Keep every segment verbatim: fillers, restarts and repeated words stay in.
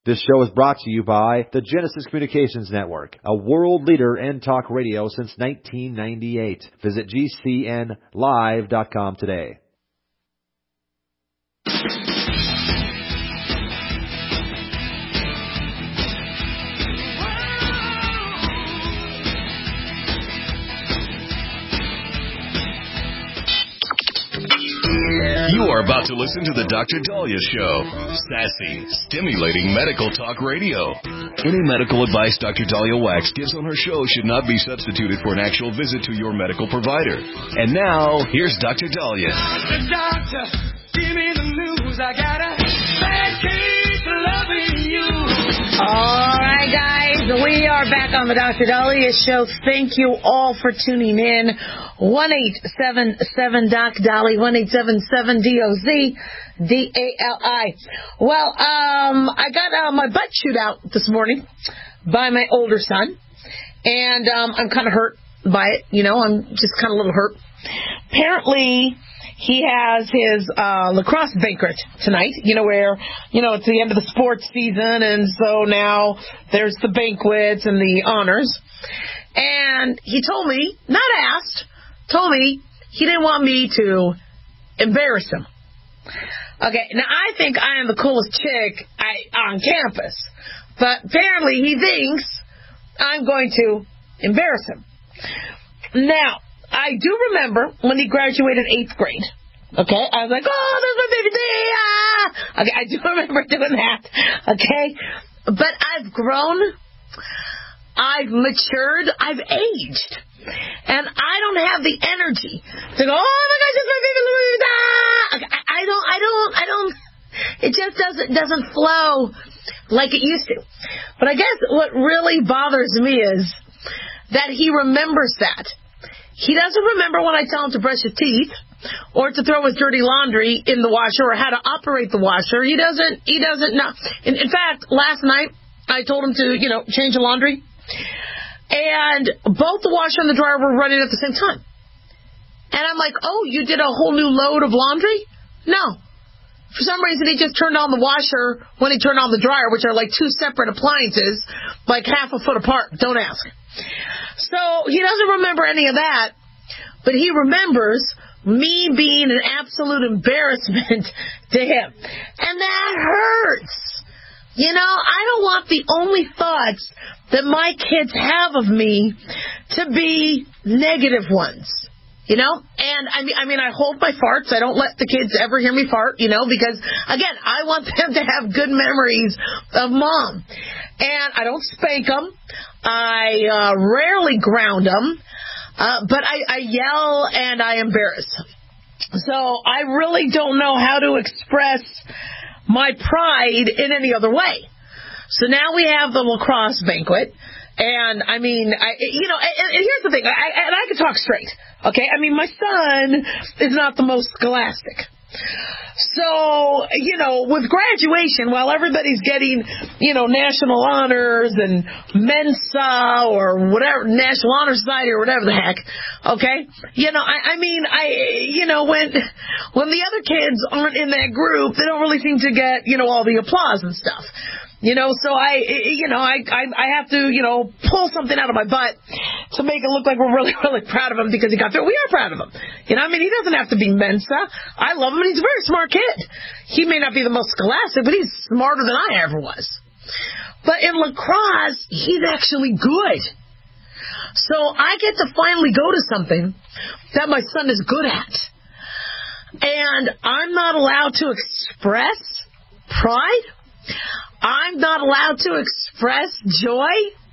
This show is brought to you by the Genesis Communications Network, a world leader in talk radio since nineteen ninety-eight. Visit G C N live dot com today. You are about to listen to the Doctor Daliah Show. Sassy, stimulating medical talk radio. Any medical advice Doctor Daliah Wax gives on her show should not be substituted for an actual visit to your medical provider. And now, here's Doctor Daliah. The doctor, give me the news. I got a bad case of loving you. All right, guys, we are back on the Doctor Daliah Show. Thank you all for tuning in. one eight seven seven Doc Dolly, one eight seven seven D O Z D A L I. Well, um, I got uh, my butt chewed out this morning by my older son, and um, I'm kind of hurt by it. You know, I'm just kind of a little hurt. Apparently, he has his uh, lacrosse banquet tonight, you know, where, you know, it's the end of the sports season, and so now there's the banquets and the honors. And he told me, not asked, told me he didn't want me to embarrass him. Okay, now I think I am the coolest chick I, on campus, but apparently he thinks I'm going to embarrass him. Now, I do remember when he graduated eighth grade. Okay, I was like, oh, there's my baby day. Ah! Okay, I do remember doing that. Okay, but I've grown, I've matured, I've aged. And I don't have the energy to go, oh my gosh, it's my baby Louis. Ah! I don't, I don't, I don't, it just doesn't, doesn't flow like it used to. But I guess what really bothers me is that he remembers that. He doesn't remember when I tell him to brush his teeth or to throw his dirty laundry in the washer or how to operate the washer. He doesn't, he doesn't know. In, in fact, last night I told him to, you know, change the laundry. And both the washer and the dryer were running at the same time. And I'm like, oh, you did a whole new load of laundry? No. For some reason, he just turned on the washer when he turned on the dryer, which are like two separate appliances, like half a foot apart. Don't ask. So he doesn't remember any of that, but he remembers me being an absolute embarrassment to him. And that hurts. You know, I don't want the only thoughts that my kids have of me to be negative ones. You know, and I mean, I mean, I hold my farts. I don't let the kids ever hear me fart, you know, because, again, I want them to have good memories of mom. And I don't spank them. I uh, rarely ground them. Uh, but I, I yell and I embarrass them. So I really don't know how to express my pride in any other way. So now we have the lacrosse banquet. And, I mean, I, you know, and, and here's the thing, I, and I can talk straight, okay? I mean, my son is not the most scholastic. So, you know, with graduation, while everybody's getting, you know, national honors and Mensa or whatever, National Honor Society or whatever the heck, okay? You know, I, I mean, I, you know, when, when the other kids aren't in that group, they don't really seem to get, you know, all the applause and stuff. You know, so I, you know, I, I, I have to, you know, pull something out of my butt to make it look like we're really, really proud of him because he got through. We are proud of him. You know, I mean, he doesn't have to be Mensa. I love him, and he's a very smart kid. He may not be the most scholastic, but he's smarter than I ever was. But in lacrosse, he's actually good. So I get to finally go to something that my son is good at. And I'm not allowed to express pride. I'm not allowed to express joy.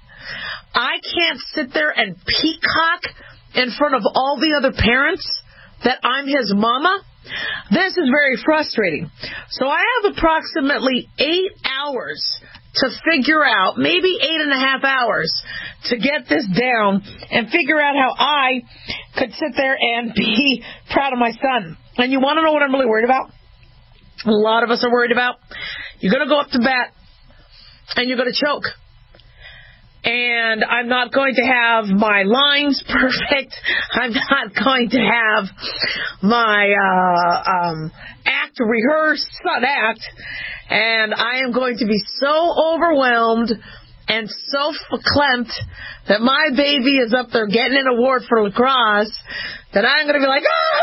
I can't sit there and peacock in front of all the other parents that I'm his mama. This is very frustrating. So I have approximately eight hours to figure out, maybe eight and a half hours, to get this down and figure out how I could sit there and be proud of my son. And you want to know what I'm really worried about? A lot of us are worried about. You're going to go up to bat, and you're going to choke. And I'm not going to have my lines perfect. I'm not going to have my uh, um, act rehearsed, not act. And I am going to be so overwhelmed and so verklempt that my baby is up there getting an award for lacrosse that I'm going to be like, oh,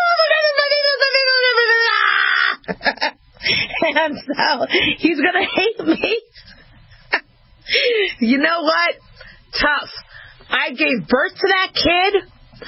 my goodness, and so he's going to hate me. You know what? Tough. I gave birth to that kid.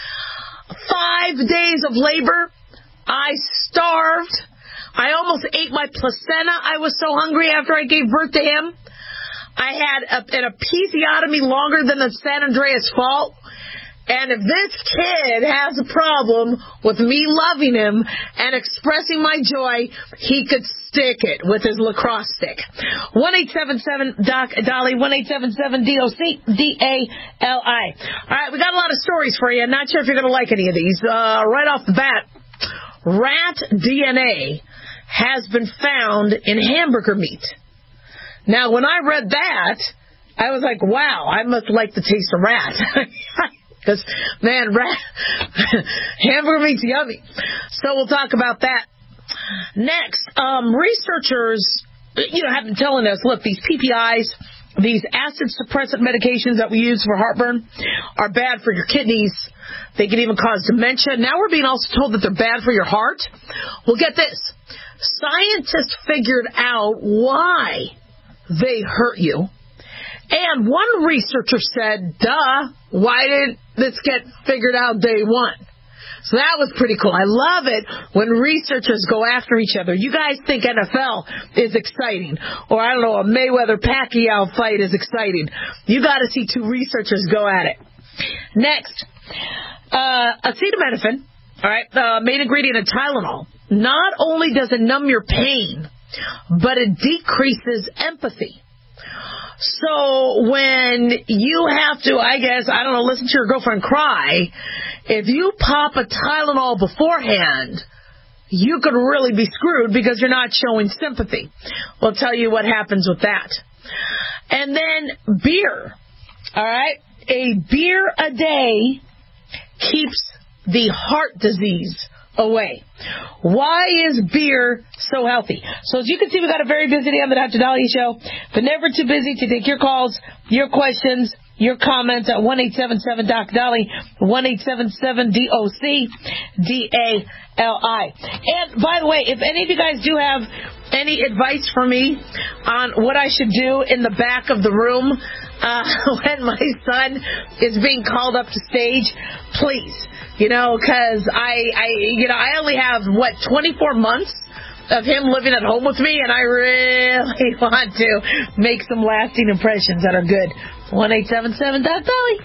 Five days of labor. I starved. I almost ate my placenta. I was so hungry after I gave birth to him. I had a, an episiotomy longer than the San Andreas Fault. And if this kid has a problem with me loving him and expressing my joy, he could stick it with his lacrosse stick. one eight seven seven Doc Dolly, one eight seven seven D O C D A L I. All right, we got a lot of stories for you. Not sure if you're going to like any of these. Uh, right off the bat, rat D N A has been found in hamburger meat. Now, when I read that, I was like, wow, I must like the taste of rat. Because, man, rat, hamburger meat's yummy. So we'll talk about that. Next, um, researchers, you know, have been telling us, look, these P P Is, these acid suppressant medications that we use for heartburn are bad for your kidneys. They can even cause dementia. Now we're being also told that they're bad for your heart. Well, get this. Scientists figured out why they hurt you. And one researcher said, duh, why didn't this get figured out day one? So that was pretty cool. I love it when researchers go after each other. You guys think N F L is exciting, or I don't know, a Mayweather-Pacquiao fight is exciting. You got to see two researchers go at it. Next, uh, acetaminophen, all right, uh, main ingredient of Tylenol. Not only does it numb your pain, but it decreases empathy. So when you have to, I guess, I don't know, listen to your girlfriend cry, if you pop a Tylenol beforehand, you could really be screwed because you're not showing sympathy. We'll tell you what happens with that. And then beer, all right? A beer a day keeps the heart disease away. Why is beer so healthy? So as you can see, we got a very busy day on the Doctor Dahlia Show, but never too busy to take your calls, your questions, your comments at one eight seven seven Doc Dolly, one eight seven seven D O C D A L I. And by the way, if any of you guys do have any advice for me on what I should do in the back of the room uh, when my son is being called up to stage, please. You know, because I, I, you know, I only have, what, twenty-four months of him living at home with me, and I really want to make some lasting impressions that are good. one eight seven seven Doc Dolly.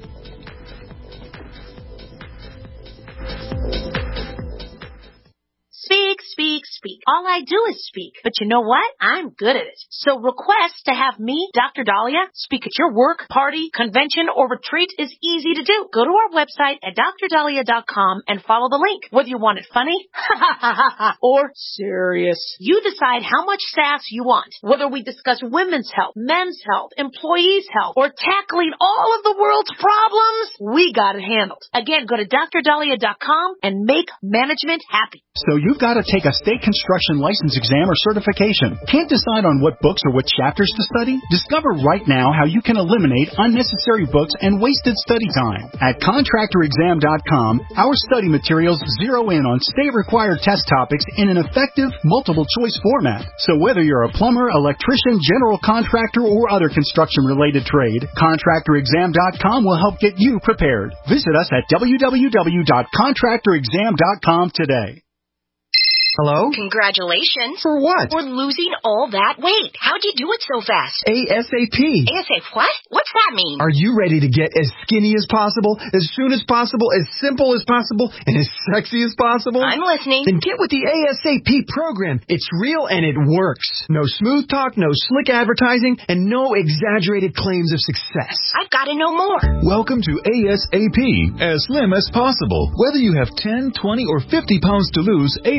Speak, speak, speak. All I do is speak. But you know what? I'm good at it. So request to have me, Doctor Dahlia, speak at your work, party, convention, or retreat is easy to do. Go to our website at dr dahlia dot com and follow the link. Whether you want it funny or serious, you decide how much sass you want. Whether we discuss women's health, men's health, employees' health, or tackling all of the world's problems, we got it handled. Again, go to dr dahlia dot com and make management happy. So you've got to take a state construction license exam or certification. Can't decide on what books or what chapters to study? Discover right now how you can eliminate unnecessary books and wasted study time. At contractor exam dot com, our study materials zero in on state-required test topics in an effective, multiple-choice format. So whether you're a plumber, electrician, general contractor, or other construction-related trade, contractor exam dot com will help get you prepared. Visit us at w w w dot contractor exam dot com today. Hello? Congratulations. For what? For losing all that weight. How'd you do it so fast? ASAP. ASAP what? What's that mean? Are you ready to get as skinny as possible, as soon as possible, as simple as possible, and as sexy as possible? I'm listening. Then get with the ASAP program. It's real and it works. No smooth talk, no slick advertising, and no exaggerated claims of success. I've got to know more. Welcome to ASAP, as slim as possible. Whether you have ten, twenty, or fifty pounds to lose, ASAP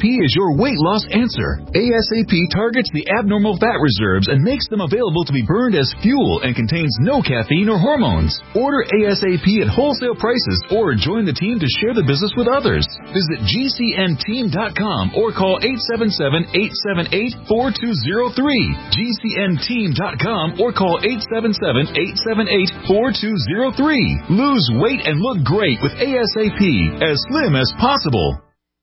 P is your weight loss answer. A S A P targets the abnormal fat reserves and makes them available to be burned as fuel and contains no caffeine or hormones. Order A S A P at wholesale prices or join the team to share the business with others. Visit G C N team dot com or call eight seven seven, eight seven eight, four two zero three. G C N team dot com or call eight seven seven, eight seven eight, four two zero three. Lose weight and look great with A S A P, as slim as possible.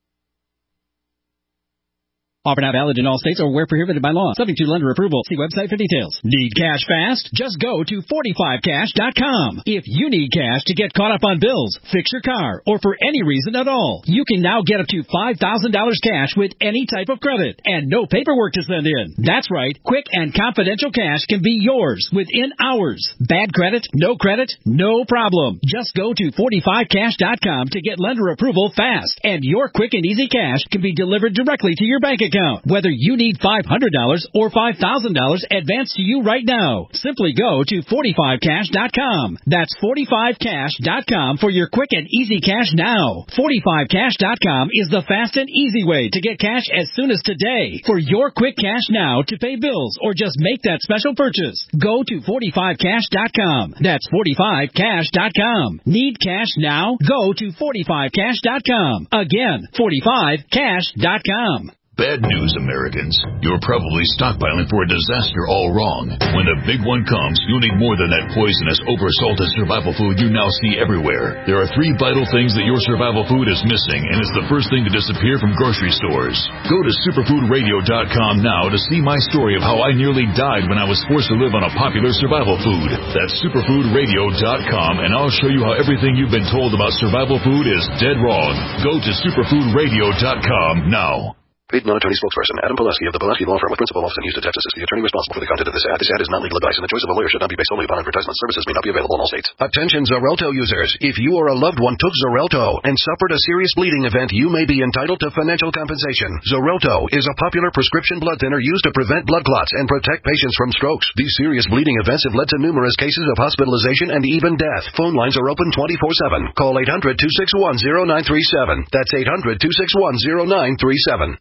Offer not valid in all states or where prohibited by law. Subject to lender approval. See website for details. Need cash fast? Just go to forty-five cash dot com. If you need cash to get caught up on bills, fix your car, or for any reason at all, you can now get up to five thousand dollars cash with any type of credit and no paperwork to send in. That's right. Quick and confidential cash can be yours within hours. Bad credit? No credit? No problem. Just go to forty-five cash dot com to get lender approval fast, and your quick and easy cash can be delivered directly to your bank account. Whether you need five hundred dollars or five thousand dollars advanced to you right now, simply go to forty-five cash dot com. That's forty-five cash dot com for your quick and easy cash now. forty-five cash dot com is the fast and easy way to get cash as soon as today. For your quick cash now to pay bills or just make that special purchase, go to forty-five cash dot com. That's forty-five cash dot com. Need cash now? Go to forty-five cash dot com. Again, forty-five cash dot com. Bad news, Americans. You're probably stockpiling for a disaster all wrong. When the big one comes, you'll need more than that poisonous, over-salted survival food you now see everywhere. There are three vital things that your survival food is missing, and it's the first thing to disappear from grocery stores. Go to superfood radio dot com now to see my story of how I nearly died when I was forced to live on a popular survival food. That's superfood radio dot com, and I'll show you how everything you've been told about survival food is dead wrong. Go to superfood radio dot com now. Paid non-attorney spokesperson Adam Pileski of the Pileski Law Firm with principal office in Houston, Texas is the attorney responsible for the content of this ad. This ad is not legal advice, and the choice of a lawyer should not be based solely upon advertisement. Services may not be available in all states. Attention Xarelto users. If you or a loved one took Xarelto and suffered a serious bleeding event, you may be entitled to financial compensation. Xarelto is a popular prescription blood thinner used to prevent blood clots and protect patients from strokes. These serious bleeding events have led to numerous cases of hospitalization and even death. Phone lines are open twenty-four seven. Call eight hundred, two six one, zero nine three seven. That's eight hundred, two six one, zero nine three seven.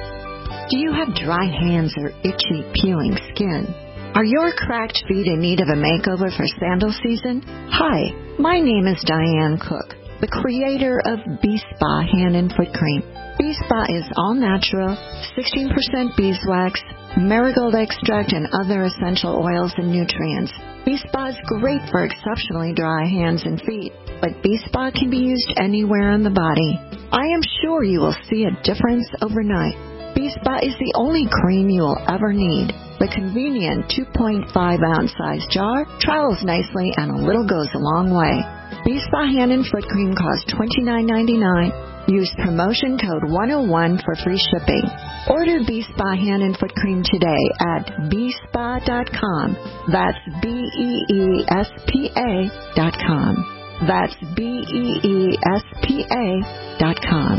Do you have dry hands or itchy, peeling skin? Are your cracked feet in need of a makeover for sandal season? Hi, my name is Diane Cook, the creator of B-Spa Hand and Foot Cream. B-Spa is all natural, sixteen percent beeswax, marigold extract, and other essential oils and nutrients. B-Spa is great for exceptionally dry hands and feet, but B-Spa can be used anywhere on the body. I am sure you will see a difference overnight. B-Spa is the only cream you will ever need. The convenient two point five ounce size jar travels nicely, and a little goes a long way. B-Spa Hand and Foot Cream costs twenty-nine ninety-nine. Use promotion code one oh one for free shipping. Order B-Spa Hand and Foot Cream today at b spa dot com. That's B E E S P A dot com. That's B E E S P A dot com.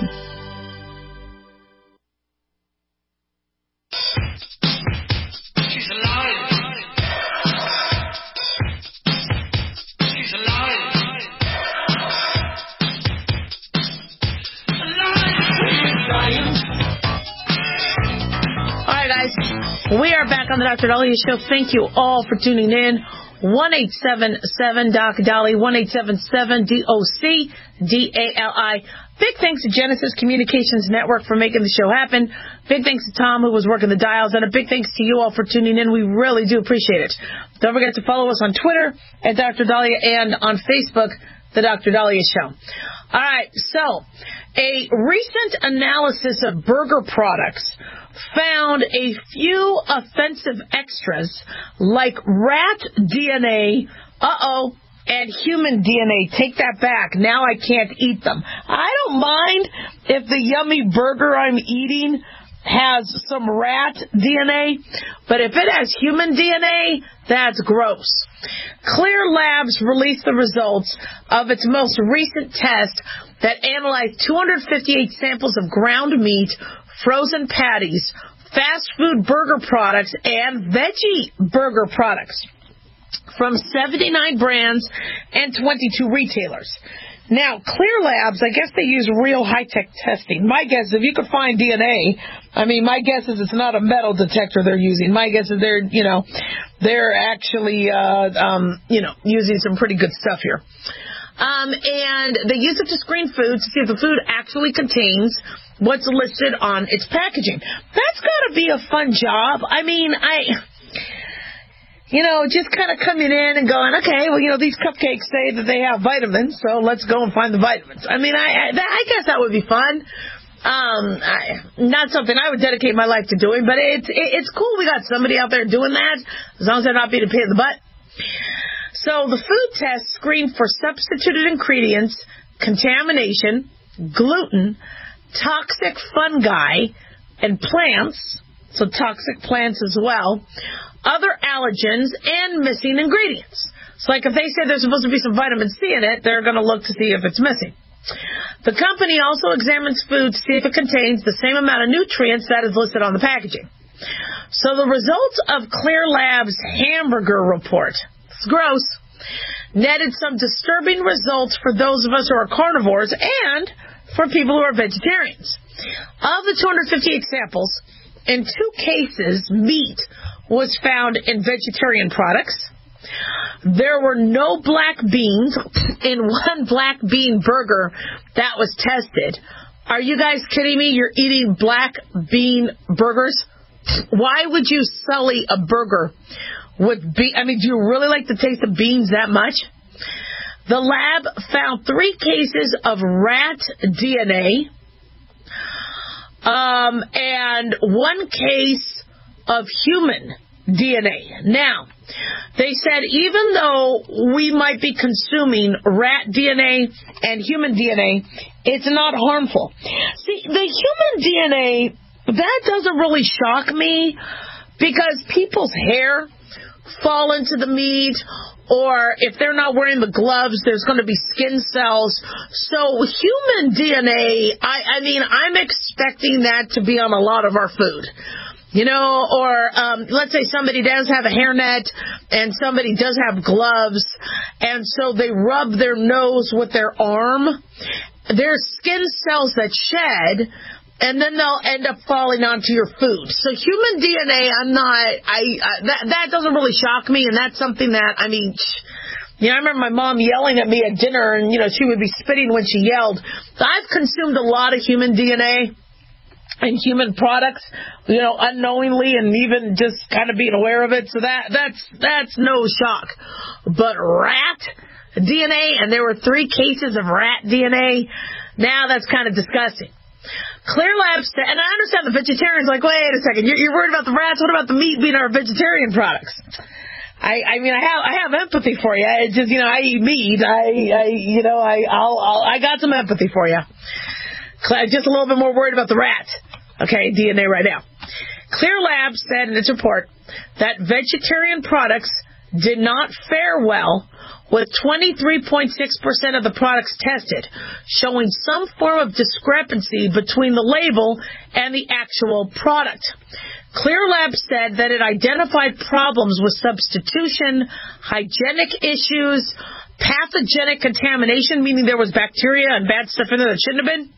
She's alive. She's alive. Alive. All right, guys. We are back on the Doctor Dahlia Show. Thank you all for tuning in. one eight seven seven D O C Dolly, one eight seven seven D O C D A L I. Big thanks to Genesis Communications Network for making the show happen. Big thanks to Tom, who was working the dials, and a big thanks to you all for tuning in. We really do appreciate it. Don't forget to follow us on Twitter at Doctor Dahlia and on Facebook, The Doctor Dahlia Show. All right, so a recent analysis of burger products found a few offensive extras like rat D N A, uh-oh, and human D N A. Take that back. Now I can't eat them. I don't mind if the yummy burger I'm eating has some rat D N A, but if it has human D N A, that's gross. Clear Labs released the results of its most recent test that analyzed two hundred fifty-eight samples of ground meat, frozen patties, fast food burger products, and veggie burger products from seventy-nine brands and twenty-two retailers. Now, Clear Labs, I guess they use real high-tech testing. My guess, if you could find D N A, I mean, my guess is it's not a metal detector they're using. My guess is they're, you know, they're actually, uh, um, you know, using some pretty good stuff here. Um, and they use it to screen food to see if the food actually contains what's listed on its packaging. That's got to be a fun job. I mean, I... You know, just kind of coming in and going, okay, well, you know, these cupcakes say that they have vitamins, so let's go and find the vitamins. I mean, I I, that, I guess that would be fun. Um, I, not something I would dedicate my life to doing, but it's it, it's cool we got somebody out there doing that, as long as they're not being a pain in the butt. So the food test screened for substituted ingredients, contamination, gluten, toxic fungi, and plants, so toxic plants as well, other allergens, and missing ingredients. So like if they say there's supposed to be some vitamin C in it, they're going to look to see if it's missing. The company also examines food to see if it contains the same amount of nutrients that is listed on the packaging. So the results of Clear Labs' hamburger report, it's gross, netted some disturbing results for those of us who are carnivores and for people who are vegetarians. Of the two hundred fifty-eight samples, in two cases, meat was found in vegetarian products. There were no black beans in one black bean burger that was tested. Are you guys kidding me? You're eating black bean burgers? Why would you sully a burger with bean? I mean, do you really like the taste of beans that much? The lab found three cases of rat D N A um, and one case of human D N A. Now, they said even though we might be consuming rat D N A and human D N A, it's not harmful. See, the human D N A, that doesn't really shock me because people's hair fall into the meat, or if they're not wearing the gloves, there's going to be skin cells. So human D N A, I, I mean, I'm expecting that to be on a lot of our food. You know, or um, let's say somebody does have a hairnet and somebody does have gloves, and so they rub their nose with their arm. There's skin cells that shed, and then they'll end up falling onto your food. So human D N A, I'm not, I, I that, that doesn't really shock me, and that's something that, I mean, you know, I remember my mom yelling at me at dinner, and, you know, she would be spitting when she yelled. So I've consumed a lot of human D N A and human products, you know, unknowingly and even just kind of being aware of it. So that that's that's no shock. But rat D N A, and there were three cases of rat D N A, now that's kind of disgusting. Clear Labs, and I understand the vegetarians like, wait a second, you're, you're worried about the rats, what about the meat being our vegetarian products? I, I mean, I have I have empathy for you. It's just, you know, I eat meat. I, I you know, I I'll, I'll I got some empathy for you. Just a little bit more worried about the rat. Okay, D N A right now. Clear Labs said in its report that vegetarian products did not fare well, with twenty-three point six percent of the products tested showing some form of discrepancy between the label and the actual product. Clear Labs said that it identified problems with substitution, hygienic issues, pathogenic contamination, meaning there was bacteria and bad stuff in there that shouldn't have been,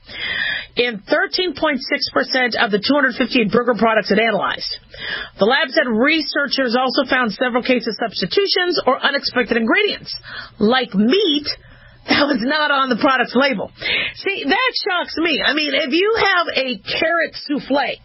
in thirteen point six percent of the two hundred fifty-eight burger products it analyzed. The lab said researchers also found several cases of substitutions or unexpected ingredients, like meat that was not on the product's label. See, that shocks me. I mean, if you have a carrot souffle,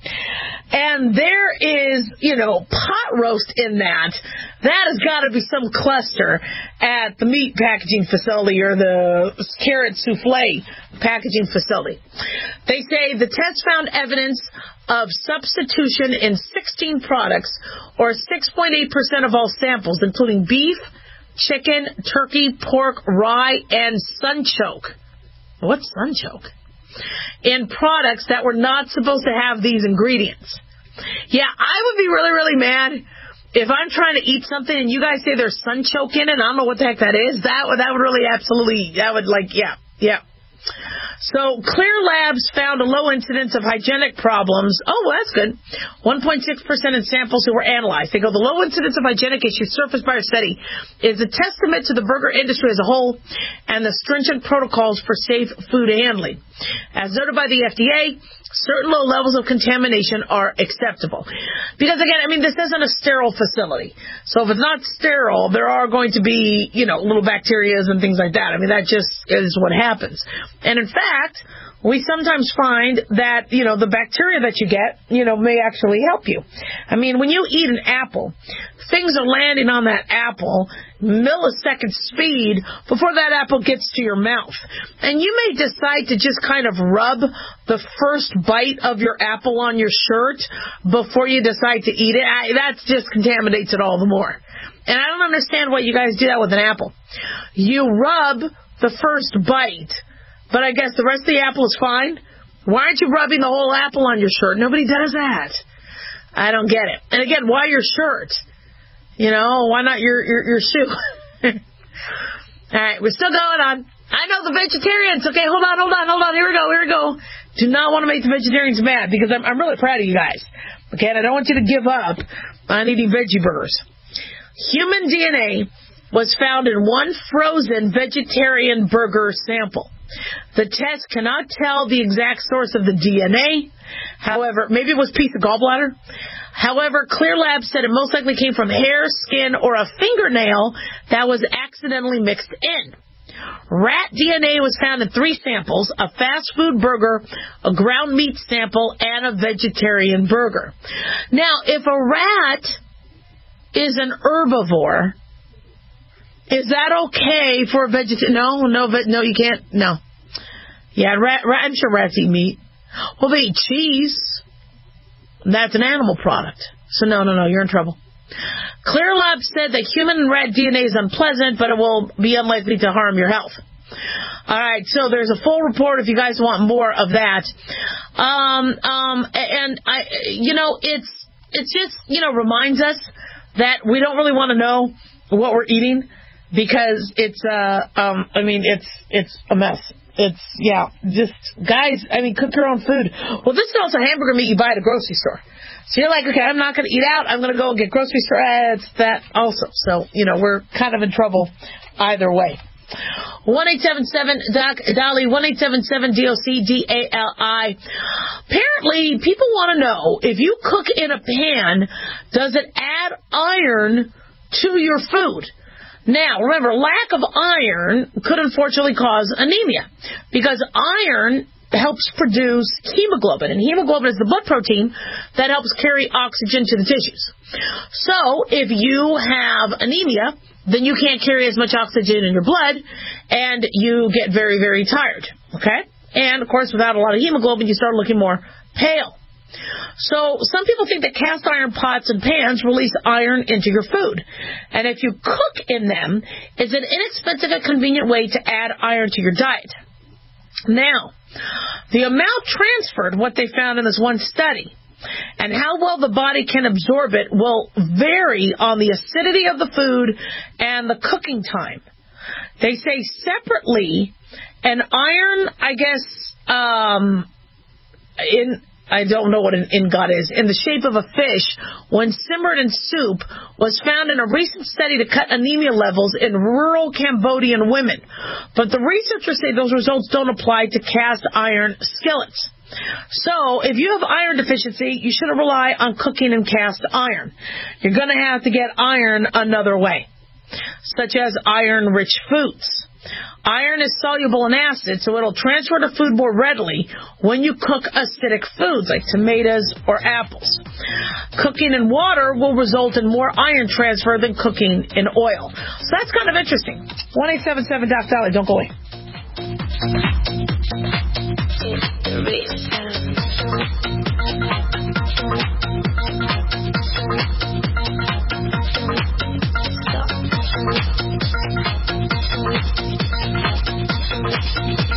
and there is, you know, pot roast in that, that has got to be some cluster at the meat packaging facility or the carrot souffle packaging facility. They say the test found evidence of substitution in sixteen products, or six point eight percent of all samples, including beef, chicken, turkey, pork, rye, and sunchoke. What's sunchoke? In products that were not supposed to have these ingredients. Yeah, I would be really, really mad if I'm trying to eat something and you guys say there's sunchoke in it and I don't know what the heck that is. That would, that would really absolutely, that would like, yeah, yeah. So Clear Labs found a low incidence of hygienic problems. Oh, well, that's good. one point six percent in samples who were analyzed. They go, the low incidence of hygienic issues surfaced by our study is a testament to the burger industry as a whole and the stringent protocols for safe food handling. As noted by the F D A, certain low levels of contamination are acceptable. Because, again, I mean, this isn't a sterile facility. So if it's not sterile, there are going to be, you know, little bacteria and things like that. I mean, that just is what happens. And, in fact, we sometimes find that, you know, the bacteria that you get, you know, may actually help you. I mean, when you eat an apple, things are landing on that apple millisecond speed before that apple gets to your mouth. And you may decide to just kind of rub the first bite of your apple on your shirt before you decide to eat it. I, that just contaminates it all the more. And I don't understand why you guys do that with an apple. You rub the first bite, but I guess the rest of the apple is fine. Why aren't you rubbing the whole apple on your shirt? Nobody does that. I don't get it. And again, why your shirt? You know, why not your, your, your shoe? All right, we're still going on. I know the vegetarians. Okay, hold on, hold on, hold on. Here we go, here we go. Do not want to make the vegetarians mad because I'm, I'm really proud of you guys. Okay, and I don't want you to give up on eating veggie burgers. Human D N A was found in one frozen vegetarian burger sample. The test cannot tell the exact source of the D N A. However, maybe it was a piece of gallbladder. However, Clear Lab said it most likely came from hair, skin, or a fingernail that was accidentally mixed in. Rat D N A was found in three samples, a fast food burger, a ground meat sample, and a vegetarian burger. Now, if a rat is an herbivore, is that okay for a vegetarian? No, no, no, you can't. No. Yeah, rat, rat, I'm sure rats eat meat. Well, they eat cheese. That's an animal product. So no, no, no, you're in trouble. Clear Lab said that human and rat D N A is unpleasant, but it will be unlikely to harm your health. All right, so there's a full report if you guys want more of that. Um, um, and I, you know, it's it's just, you know, reminds us that we don't really want to know what we're eating because it's, uh, um, I mean, it's it's a mess. It's, yeah, just, guys, I mean, cook your own food. Well, this is also hamburger meat you buy at a grocery store. So you're like, okay, I'm not going to eat out. I'm going to go and get grocery store ads, that also. So, you know, we're kind of in trouble either way. one eight seven seven Doc Dolly, one eight seven seven D O C D A L I. Apparently, people want to know, if you cook in a pan, does it add iron to your food? Now, remember, lack of iron could unfortunately cause anemia because iron helps produce hemoglobin, and hemoglobin is the blood protein that helps carry oxygen to the tissues. So, if you have anemia, then you can't carry as much oxygen in your blood, and you get very, very tired, okay? And, of course, without a lot of hemoglobin, you start looking more pale. So some people think that cast iron pots and pans release iron into your food. And if you cook in them, it's an inexpensive and convenient way to add iron to your diet. Now, the amount transferred, what they found in this one study, and how well the body can absorb it will vary on the acidity of the food and the cooking time. They say separately, an iron, I guess, um, in... I don't know what an ingot is, in the shape of a fish, when simmered in soup, was found in a recent study to cut anemia levels in rural Cambodian women. But the researchers say those results don't apply to cast iron skillets. So, if you have iron deficiency, you shouldn't rely on cooking in cast iron. You're going to have to get iron another way, such as iron-rich foods. Iron is soluble in acid, so it'll transfer to food more readily when you cook acidic foods like tomatoes or apples. Cooking in water will result in more iron transfer than cooking in oil. So that's kind of interesting. one eight seven seven Doc Dolly, don't go away.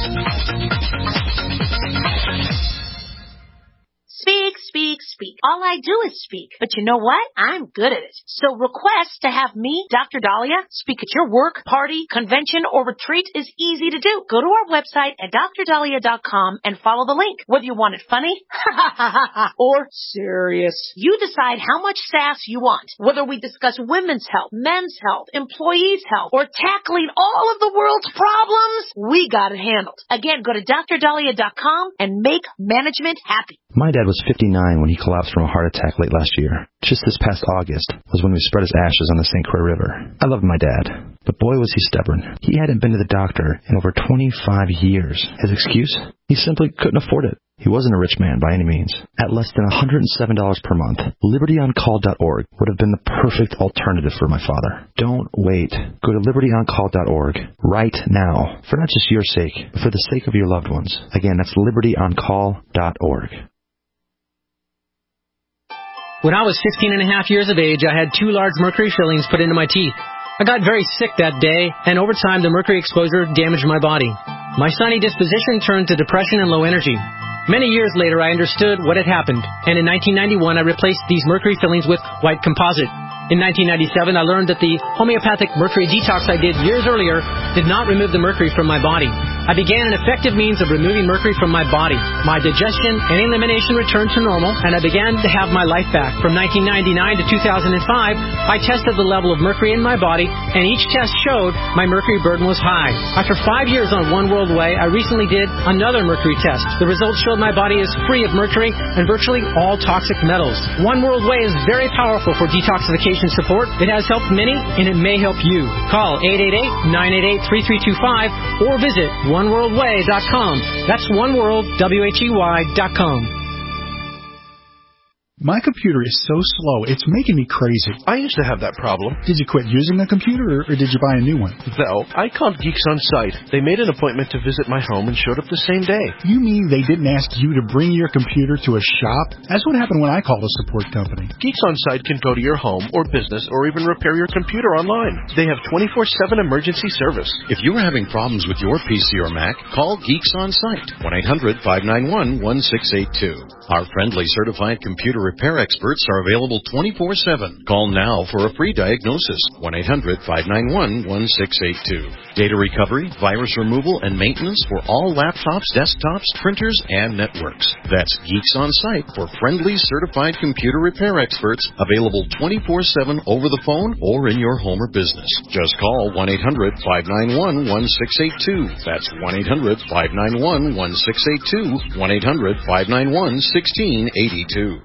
Speak, speak, speak. All I do is speak. But you know what? I'm good at it. So request to have me, Doctor Dahlia, speak at your work, party, convention, or retreat is easy to do. Go to our website at dr dahlia dot com and follow the link. Whether you want it funny or serious, you decide how much sass you want. Whether we discuss women's health, men's health, employees' health, or tackling all of the world's problems, we got it handled. Again, go to dr dahlia dot com and make management happy. My dad was fifty-nine when he collapsed from a heart attack late last year. Just this past August was when we spread his ashes on the Saint Croix River. I loved my dad, but boy was he stubborn. He hadn't been to the doctor in over twenty-five years. His excuse? He simply couldn't afford it. He wasn't a rich man by any means. At less than one hundred seven dollars per month, liberty on call dot org would have been the perfect alternative for my father. Don't wait. Go to liberty on call dot org right now, for not just your sake, but for the sake of your loved ones. Again, that's liberty on call dot org. When I was fifteen and a half years of age, I had two large mercury fillings put into my teeth. I got very sick that day, and over time the mercury exposure damaged my body. My sunny disposition turned to depression and low energy. Many years later, I understood what had happened, and in nineteen ninety-one, I replaced these mercury fillings with white composite. In nineteen ninety-seven, I learned that the homeopathic mercury detox I did years earlier did not remove the mercury from my body. I began an effective means of removing mercury from my body. My digestion and elimination returned to normal, and I began to have my life back. From nineteen ninety-nine to two thousand five, I tested the level of mercury in my body, and each test showed my mercury burden was high. After five years on One World Way, I recently did another mercury test. The results showed my body is free of mercury and virtually all toxic metals. One World Way is very powerful for detoxification support. It has helped many, and it may help you. Call eight eight eight, nine eight eight, three three two five or visit one world way dot com. That's one world, W H E Y dot com. My computer is so slow, it's making me crazy. I used to have that problem. Did you quit using the computer, or did you buy a new one? No, I called Geeks On Site. They made an appointment to visit my home and showed up the same day. You mean they didn't ask you to bring your computer to a shop? That's what happened when I called a support company. Geeks On Site can go to your home or business or even repair your computer online. They have twenty-four seven emergency service. If you are having problems with your P C or Mac, call Geeks On Site, one eight hundred, five nine one, one six eight two. Our friendly certified computer repair experts are available twenty-four seven. Call now for a free diagnosis, one eight hundred, five nine one, one six eight two. Data recovery, virus removal, and maintenance for all laptops, desktops, printers, and networks. That's Geeks On Site for friendly certified computer repair experts, available twenty-four seven over the phone or in your home or business. Just call one eight hundred, five nine one, one six eight two. That's one eight hundred, five nine one, one six eight two, one eight hundred, five nine one, one six eight two.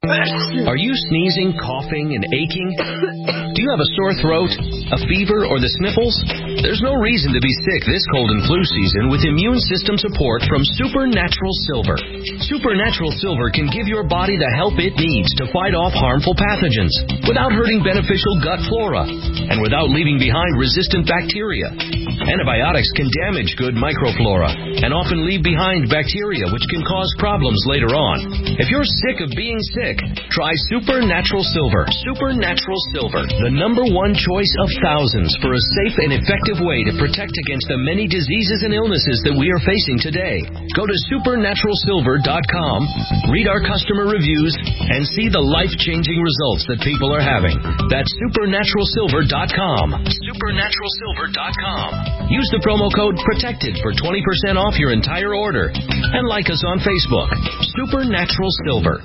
Are you sneezing, coughing, and aching? Do you have a sore throat, a fever, or the sniffles? There's no reason to be sick this cold and flu season with immune system support from Supernatural Silver. Supernatural Silver can give your body the help it needs to fight off harmful pathogens without hurting beneficial gut flora and without leaving behind resistant bacteria. Antibiotics can damage good microflora and often leave behind bacteria which can cause problems later on. If you're sick of being sick, try Supernatural Silver. Supernatural Silver, the number one choice of thousands for a safe and effective way to protect against the many diseases and illnesses that we are facing today. Go to supernatural silver dot com, read our customer reviews, and see the life-changing results that people are having. That's supernatural silver dot com. supernatural silver dot com. Use the promo code PROTECTED for twenty percent off your entire order. And like us on Facebook. Supernatural Silver.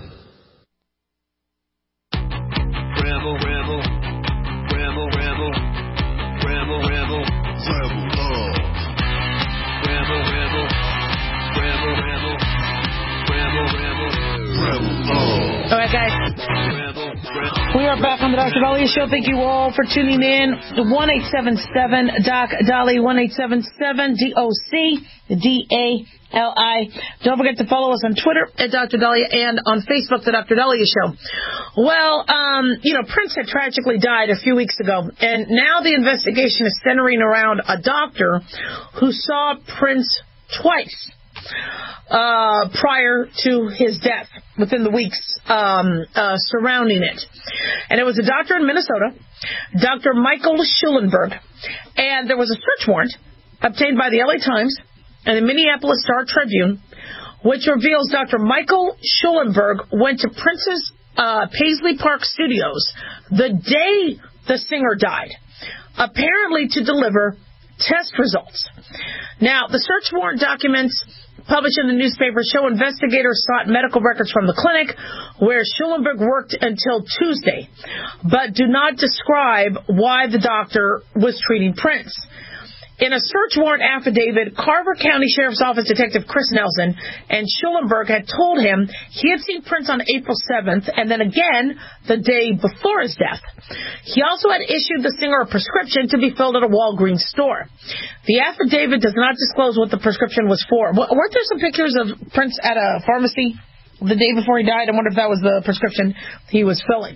Ramble, ramble, ramble, ramble, ramble, ramble, ramble, love. Ramble, ramble, ramble, ramble, ramble, ramble, ramble, love. All right, guys. We are back on the Doctor Dahlia Show. Thank you all for tuning in. one eight seven seven Doc Dolly, one eight seven seven D O C D A L I. Don't forget to follow us on Twitter at Doctor Dahlia and on Facebook, The Doctor Dahlia Show. Well, um, you know, Prince had tragically died a few weeks ago, and now the investigation is centering around a doctor who saw Prince twice uh, prior to his death, within the weeks um, uh, surrounding it. And it was a doctor in Minnesota, Doctor Michael Schulenberg. And there was a search warrant obtained by the L A Times and the Minneapolis Star Tribune, which reveals Doctor Michael Schulenberg went to Prince's uh, Paisley Park Studios the day the singer died, apparently to deliver test results. Now, the search warrant documents published in the newspaper show investigators sought medical records from the clinic where Schulenberg worked until Tuesday, but do not describe why the doctor was treating Prince. In a search warrant affidavit, Carver County Sheriff's Office Detective Chris Nelson and Schulenberg had told him he had seen Prince on April seventh and then again the day before his death. He also had issued the singer a prescription to be filled at a Walgreens store. The affidavit does not disclose what the prescription was for. Weren't there some pictures of Prince at a pharmacy the day before he died? I wonder if that was the prescription he was filling.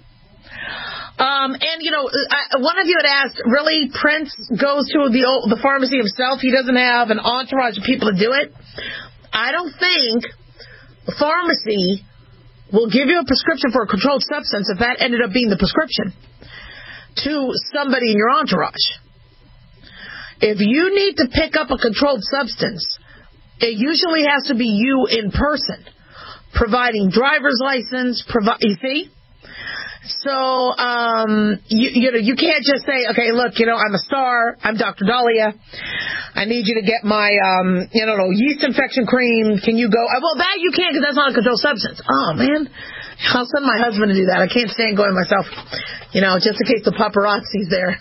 Um, and, you know, I, one of you had asked, really, Prince goes to the the pharmacy himself? He doesn't have an entourage of people to do it? I don't think the pharmacy will give you a prescription for a controlled substance if that ended up being the prescription to somebody in your entourage. If you need to pick up a controlled substance, it usually has to be you in person, providing driver's license, provi- you see? So, um, you, you know, you can't just say, okay, look, you know, I'm a star. I'm Doctor Dahlia. I need you to get my, um, you know, yeast infection cream. Can you go? Well, that you can't because that's not a controlled substance. Oh, man. I'll send my husband to do that. I can't stand going myself, you know, just in case the paparazzi's there.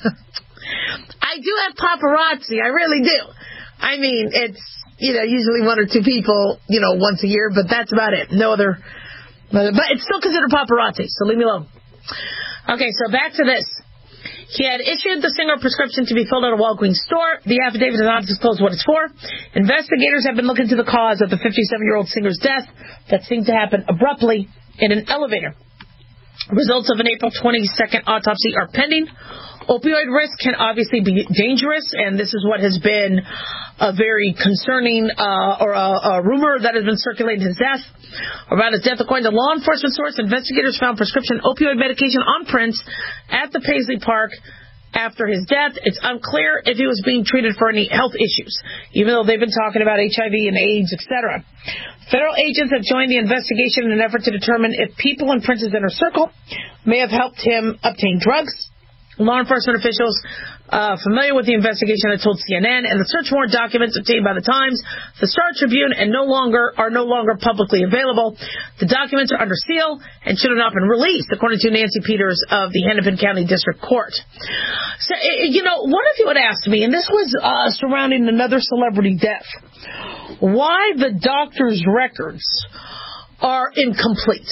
I do have paparazzi. I really do. I mean, it's, you know, usually one or two people, you know, once a year, but that's about it. No other, but it's still considered paparazzi, so leave me alone. Okay, so back to this. He had issued the singer prescription to be filled at a Walgreens store. The affidavit does not disclose what it's for. Investigators have been looking into the cause of the fifty-seven-year-old singer's death that seemed to happen abruptly in an elevator. Results of an April twenty-second autopsy are pending. Opioid risk can obviously be dangerous, and this is what has been a very concerning uh, or a, a rumor that has been circulating his death. About his death, according to law enforcement source, investigators found prescription opioid medication on Prince at the Paisley Park after his death. It's unclear if he was being treated for any health issues, even though they've been talking about H I V and AIDS, et cetera. Federal agents have joined the investigation in an effort to determine if people in Prince's inner circle may have helped him obtain drugs. Law enforcement officials uh, familiar with the investigation have told C N N, and the search warrant documents obtained by the Times, the Star Tribune, and no longer are no longer publicly available. The documents are under seal and should have not been released, according to Nancy Peters of the Hennepin County District Court. So, you know, one of you had asked me, and this was uh, surrounding another celebrity death, why the doctor's records are incomplete,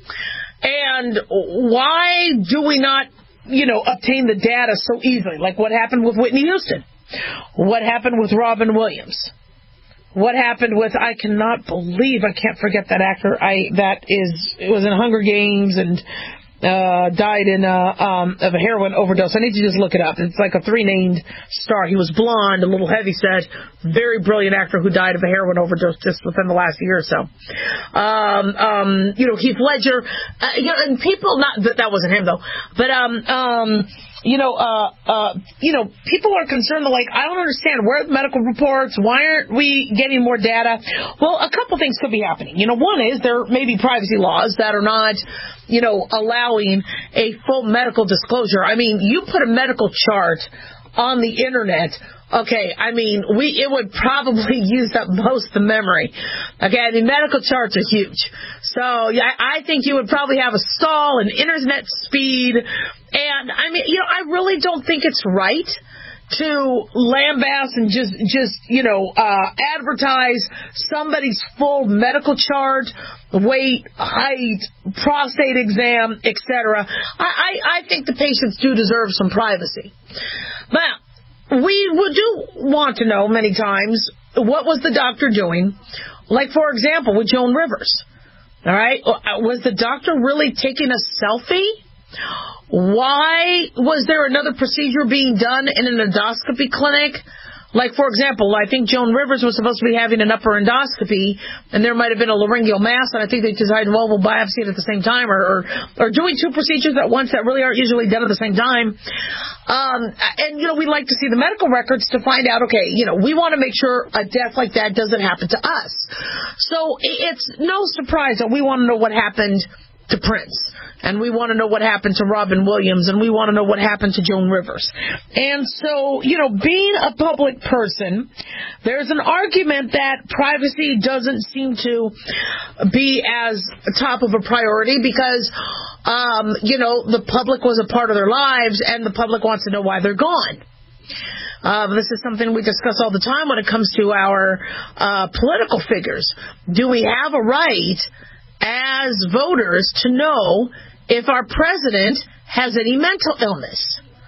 and why do we not, you know, obtain the data so easily, like what happened with Whitney Houston, what happened with Robin Williams, what happened with, I cannot believe, I can't forget that actor, I that is, it was in Hunger Games and uh, died in a, um, of a heroin overdose. I need to just look it up. It's like a three-named star. He was blonde, a little heavyset, very brilliant actor who died of a heroin overdose just within the last year or so. Um, um, you know, Heath Ledger, uh, you know, and people, not that that wasn't him though, but um, um, you know, uh, uh, you know, people are concerned. They're like, I don't understand. Where are the medical reports? Why aren't we getting more data? Well, a couple things could be happening. You know, one is there may be privacy laws that are not, you know, allowing a full medical disclosure. I mean, you put a medical chart on the internet, okay, I mean, we it would probably use up most of the memory. Okay, I mean, medical charts are huge. So, yeah, I think you would probably have a stall in internet speed. And, I mean, you know, I really don't think it's right to lambaste and just, just you know, uh, advertise somebody's full medical chart, weight, height, prostate exam, et cetera. I, I, I think the patients do deserve some privacy. But we would do want to know many times, what was the doctor doing? Like, for example, with Joan Rivers. All right? Was the doctor really taking a selfie? Why was there another procedure being done in an endoscopy clinic? Like, for example, I think Joan Rivers was supposed to be having an upper endoscopy, and there might have been a laryngeal mass, and I think they decided, well, we'll biopsy it at the same time, or, or, or doing two procedures at once that really aren't usually done at the same time. Um, and, you know, we like to see the medical records to find out, okay, you know, we want to make sure a death like that doesn't happen to us. So it's no surprise that we want to know what happened to Prince. And we want to know what happened to Robin Williams, and we want to know what happened to Joan Rivers. And so, you know, being a public person, there's an argument that privacy doesn't seem to be as top of a priority because, um, you know, the public was a part of their lives, and the public wants to know why they're gone. Uh, this is something we discuss all the time when it comes to our uh, political figures. Do we have a right as voters to know if our president has any mental illness?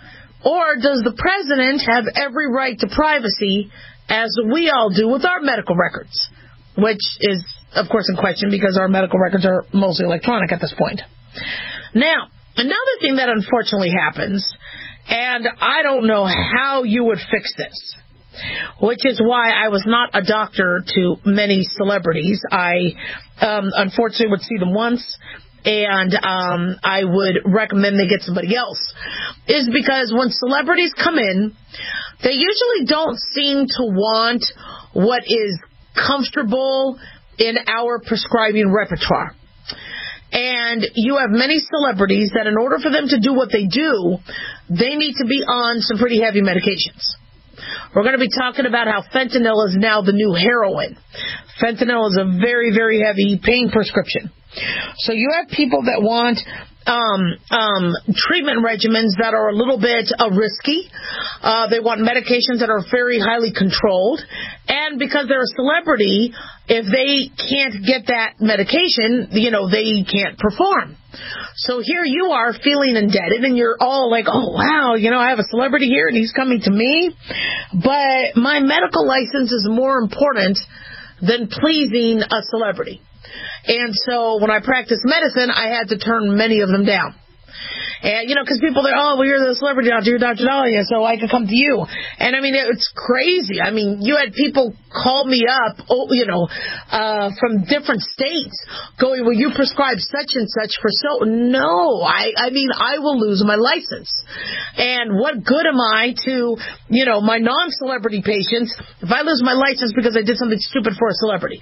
Or does the president have every right to privacy as we all do with our medical records? Which is, of course, in question because our medical records are mostly electronic at this point. Now, another thing that unfortunately happens, and I don't know how you would fix this, which is why I was not a doctor to many celebrities. I um, unfortunately would see them once, and um, I would recommend they get somebody else, is because when celebrities come in, they usually don't seem to want what is comfortable in our prescribing repertoire. And you have many celebrities that in order for them to do what they do, they need to be on some pretty heavy medications. We're going to be talking about how fentanyl is now the new heroin. Fentanyl is a very, very heavy pain prescription. So you have people that want um, um, treatment regimens that are a little bit uh, risky. Uh, they want medications that are very highly controlled. And because they're a celebrity, if they can't get that medication, you know, they can't perform. So here you are feeling indebted, and you're all like, oh, wow, you know, I have a celebrity here, and he's coming to me. But my medical license is more important than pleasing a celebrity. And so when I practiced medicine, I had to turn many of them down. And, you know, because people, they're, oh, well, you're the celebrity doctor, you're Doctor Dahlia, so I can come to you. And, I mean, it's crazy. I mean, you had people call me up, oh, you know, uh, from different states going, well, you prescribe such and such for so. No, I, I mean, I will lose my license. And what good am I to, you know, my non-celebrity patients if I lose my license because I did something stupid for a celebrity?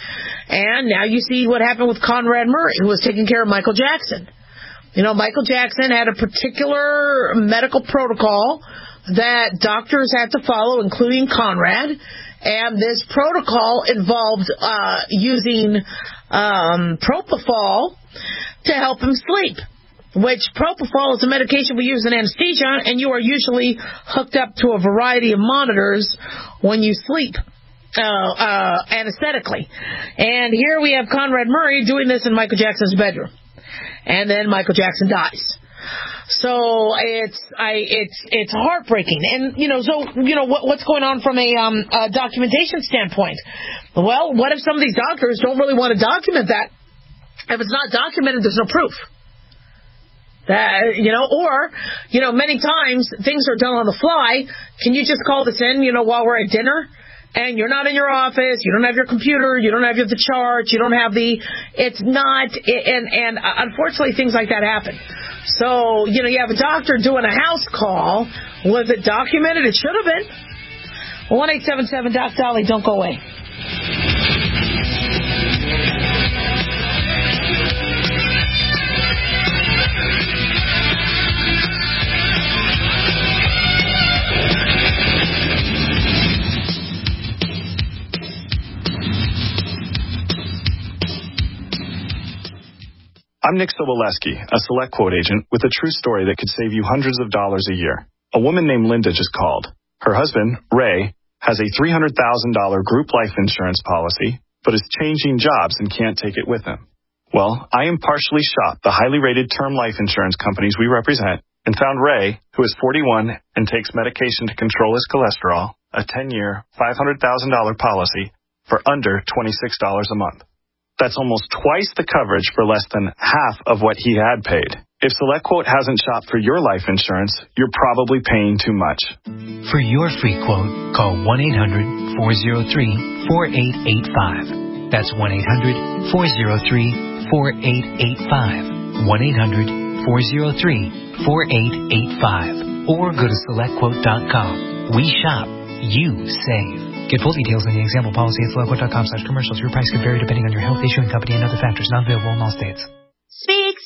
And now you see what happened with Conrad Murray, who was taking care of Michael Jackson. You know, Michael Jackson had a particular medical protocol that doctors had to follow, including Conrad. And this protocol involved uh, using um, propofol to help him sleep, which propofol is a medication we use in anesthesia, and you are usually hooked up to a variety of monitors when you sleep. Uh, uh, anesthetically. And here we have Conrad Murray doing this in Michael Jackson's bedroom. And then Michael Jackson dies. So it's I it's it's heartbreaking. And you know, so you know what, what's going on from a, um, a documentation standpoint? Well, what if some of these doctors don't really want to document that? If it's not documented, there's no proof. That, you know, or, you know, many times things are done on the fly. Can you just call this in, you know, while we're at dinner? And you're not in your office, you don't have your computer, you don't have the chart, you don't have the, it's not, and, and unfortunately things like that happen. So, you know, you have a doctor doing a house call. Was it documented? It should have been. one eight seven seven Doc Dolly, don't go away. I'm Nick Soboleski, a Select Quote agent with a true story that could save you hundreds of dollars a year. A woman named Linda just called. Her husband, Ray, has a three hundred thousand dollars group life insurance policy, but is changing jobs and can't take it with him. Well, I impartially shopped the highly rated term life insurance companies we represent and found Ray, who is forty-one and takes medication to control his cholesterol, a ten-year, five hundred thousand dollars policy for under twenty-six dollars a month. That's almost twice the coverage for less than half of what he had paid. If SelectQuote hasn't shopped for your life insurance, you're probably paying too much. For your free quote, call one eight hundred, four oh three, four eight eight five. That's one eight hundred, four oh three, four eight eight five. one eight hundred, four oh three, four eight eight five. Or go to select quote dot com. We shop. You save. Get full details on the example policy at select quote dot com slash commercials. Your price could vary depending on your health, issuing company, and other factors. Not available in all states. Speak,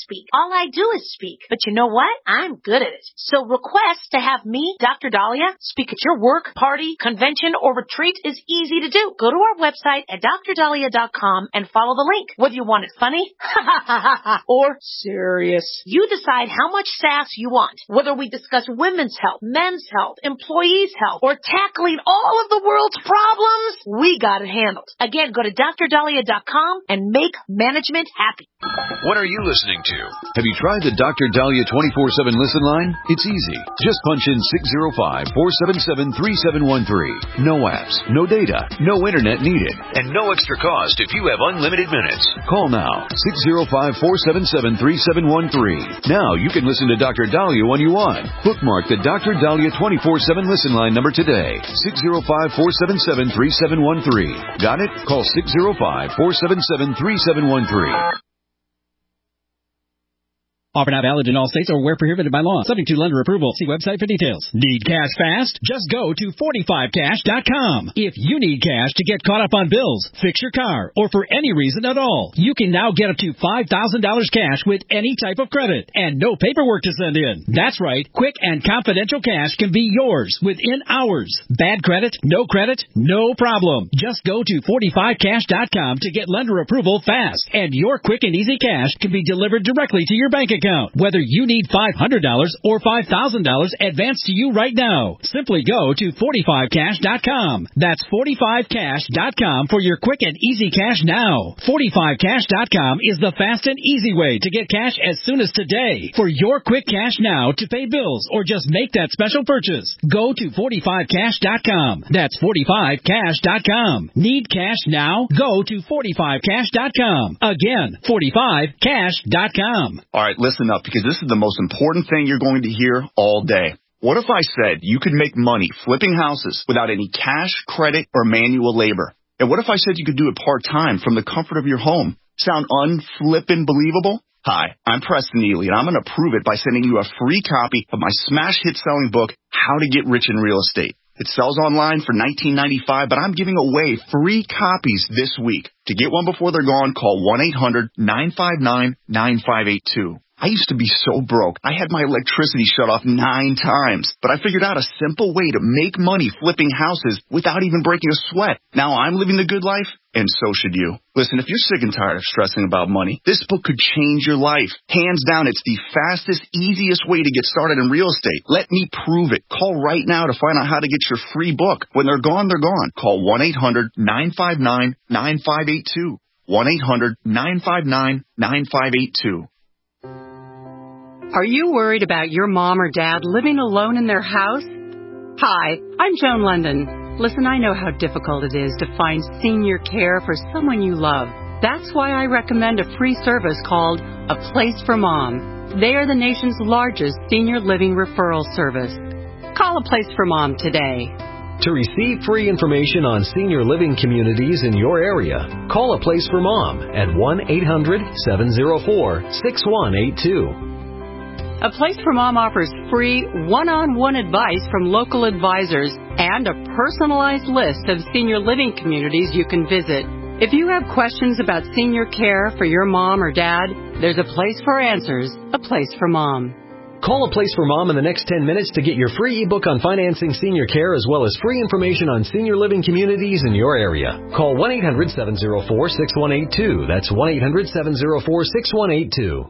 speak. All I do is speak. But you know what? I'm good at it. So request to have me, Doctor Dahlia, speak at your work, party, convention, or retreat is easy to do. Go to our website at dr dahlia dot com and follow the link. Whether you want it funny or serious, you decide how much sass you want. Whether we discuss women's health, men's health, employees' health, or tackling all of the world's problems, we got it handled. Again, go to dr dahlia dot com and make management happy. What are you listening to? Have you tried the Doctor Dahlia twenty-four seven listen line? It's easy. Just punch in six oh five, four seven seven, three seven one three. No apps, no data, no internet needed, and no extra cost if you have unlimited minutes. Call now, six oh five, four seven seven, three seven one three. Now you can listen to Doctor Dahlia when you want. Bookmark the Doctor Dahlia twenty-four seven listen line number today, six oh five, four seven seven, three seven one three. Got it? Call six oh five, four seven seven, three seven one three. Offer not valid in all states or where prohibited by law. Subject to lender approval. See website for details. Need cash fast? Just go to forty-five cash dot com. If you need cash to get caught up on bills, fix your car, or for any reason at all, you can now get up to five thousand dollars cash with any type of credit and no paperwork to send in. That's right. Quick and confidential cash can be yours within hours. Bad credit? No credit? No problem. Just go to forty-five cash dot com to get lender approval fast, and your quick and easy cash can be delivered directly to your bank account. Whether you need five hundred dollars or five thousand dollars advanced to you right now, simply go to forty-five cash dot com. That's forty-five cash dot com for your quick and easy cash now. forty-five cash dot com is the fast and easy way to get cash as soon as today. For your quick cash now to pay bills or just make that special purchase, go to forty-five cash dot com. That's forty-five cash dot com. Need cash now? Go to forty-five cash dot com. Again, forty-five cash dot com. All right, listen up, because this is the most important thing you're going to hear all day. What if I said you could make money flipping houses without any cash, credit, or manual labor? And what if I said you could do it part-time from the comfort of your home? Sound unflippin' believable? Hi, I'm Preston Neely, and I'm going to prove it by sending you a free copy of my smash hit selling book, How to Get Rich in Real Estate. It sells online for nineteen ninety-five dollars, but I'm giving away free copies this week. To get one before they're gone, call one eight hundred, nine five nine, nine five eight two. I used to be so broke. I had my electricity shut off nine times, but I figured out a simple way to make money flipping houses without even breaking a sweat. Now I'm living the good life, and so should you. Listen, if you're sick and tired of stressing about money, this book could change your life. Hands down, it's the fastest, easiest way to get started in real estate. Let me prove it. Call right now to find out how to get your free book. When they're gone, they're gone. Call one eight hundred, nine five nine, nine five eight two. one eight hundred, nine five nine, nine five eight two. Are you worried about your mom or dad living alone in their house? Hi, I'm Joan London. Listen, I know how difficult it is to find senior care for someone you love. That's why I recommend a free service called A Place for Mom. They are the nation's largest senior living referral service. Call A Place for Mom today. To receive free information on senior living communities in your area, call A Place for Mom at one eight hundred, seven oh four, six one eight two. A Place for Mom offers free one-on-one advice from local advisors and a personalized list of senior living communities you can visit. If you have questions about senior care for your mom or dad, there's a place for answers, A Place for Mom. Call A Place for Mom in the next ten minutes to get your free ebook on financing senior care as well as free information on senior living communities in your area. Call one eight hundred, seven oh four, six one eight two. That's one eight hundred, seven oh four, six one eight two.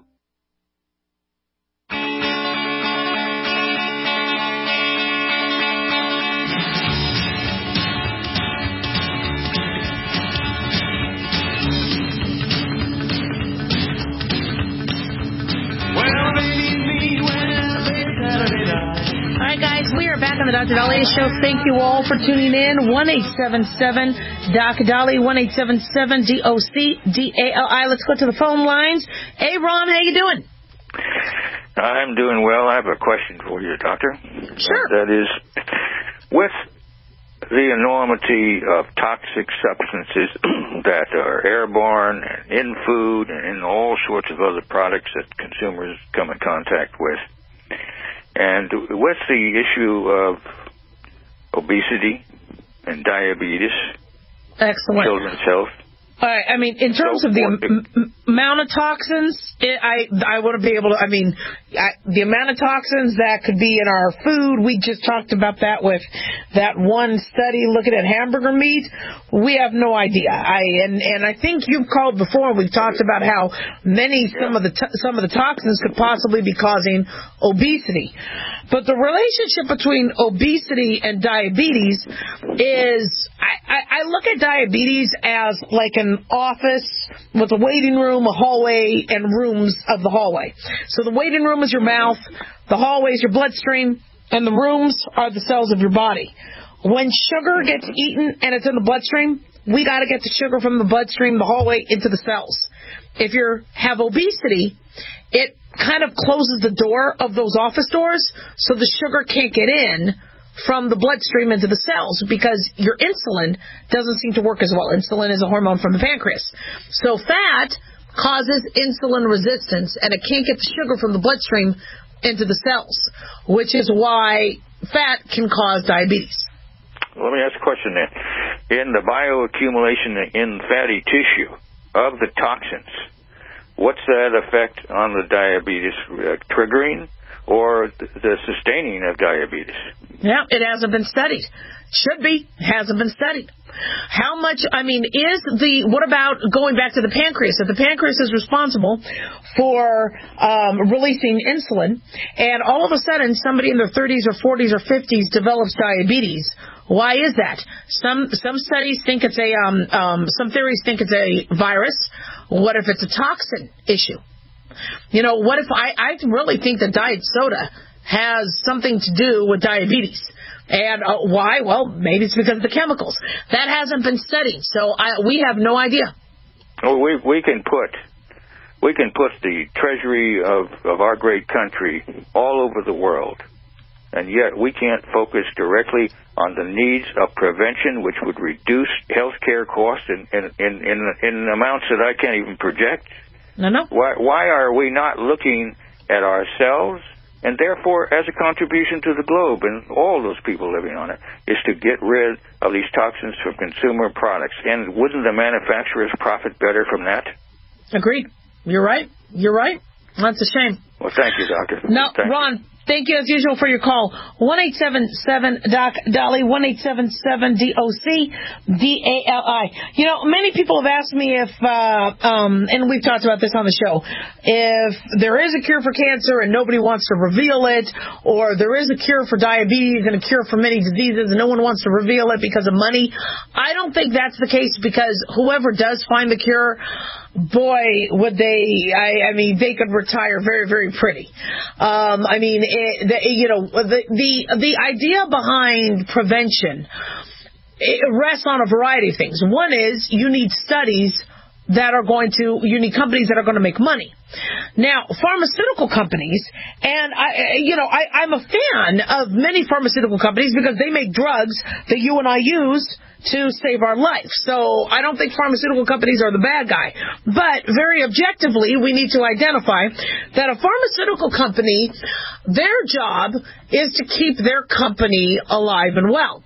On the Doctor Dahlia Show. Thank you all for tuning in. one eight seven seven, D O C, Dolly, one eight seven seven, D O C, D A L I. Let's go to the phone lines. Hey, Ron, how you doing? I'm doing well. I have a question for you, Doctor. Sure. That is, with the enormity of toxic substances that are airborne and in food and in all sorts of other products that consumers come in contact with, and with the issue of obesity and diabetes, excellent, children's health. All right. I mean, in terms so of the, m- amount of toxins, it, I I wouldn't be able to, I mean, I, the amount of toxins that could be in our food, we just talked about that with that one study looking at hamburger meat. We have no idea. I and, and I think you've called before, and we've talked about how many, some of the to, some of the toxins could possibly be causing obesity. But the relationship between obesity and diabetes is, I, I, I look at diabetes as like an office with a waiting room, a hallway, and rooms of the hallway. So the waiting room is your mouth, the hallway is your bloodstream, and the rooms are the cells of your body. When sugar gets eaten and it's in the bloodstream, we got to get the sugar from the bloodstream, the hallway, into the cells. If you have obesity, it kind of closes the door of those office doors so the sugar can't get in from the bloodstream into the cells because your insulin doesn't seem to work as well. Insulin is a hormone from the pancreas. So fat causes insulin resistance, and it can't get the sugar from the bloodstream into the cells, which is why fat can cause diabetes. Let me ask a question then. In the bioaccumulation in fatty tissue of the toxins, what's that effect on the diabetes uh, triggering or the sustaining of diabetes? Yeah, it hasn't been studied. Should be. Hasn't been studied. How much, I mean, is the, what about going back to the pancreas? If the pancreas is responsible for um, releasing insulin, and all of a sudden somebody in their thirties or forties or fifties develops diabetes, why is that? Some some studies think it's a, um, um, some theories think it's a virus. What if it's a toxin issue? You know, what if, I, I really think that diet soda has something to do with diabetes. And uh, why? Well, maybe it's because of the chemicals. That hasn't been studied, so I, we have no idea. Well, we we can put we can put the treasury of, of our great country all over the world, and yet we can't focus directly on the needs of prevention, which would reduce health care costs in in, in, in in amounts that I can't even project. No, no. Why why are we not looking at ourselves? And therefore, as a contribution to the globe and all those people living on it, is to get rid of these toxins from consumer products. And wouldn't the manufacturers profit better from that? Agreed. You're right. You're right. That's a shame. Well, thank you, Doctor. No, thank Ron, you. Thank you, as usual, for your call. one eight seven seven D O C, Dolly, one eight seven seven D O C, D A L I. You know, many people have asked me if, uh, um, and we've talked about this on the show, if there is a cure for cancer and nobody wants to reveal it, or there is a cure for diabetes and a cure for many diseases and no one wants to reveal it because of money. I don't think that's the case, because whoever does find the cure, boy, would they, I, I mean, they could retire very, very pretty. Um, I mean, it, the, you know, the, the, the idea behind prevention, it rests on a variety of things. One is you need studies that are going to, you need companies that are going to make money. Now, pharmaceutical companies, and I, you know, I, I'm a fan of many pharmaceutical companies because they make drugs that you and I use to save our life. So I don't think pharmaceutical companies are the bad guy. But very objectively, we need to identify that a pharmaceutical company, their job is to keep their company alive and well.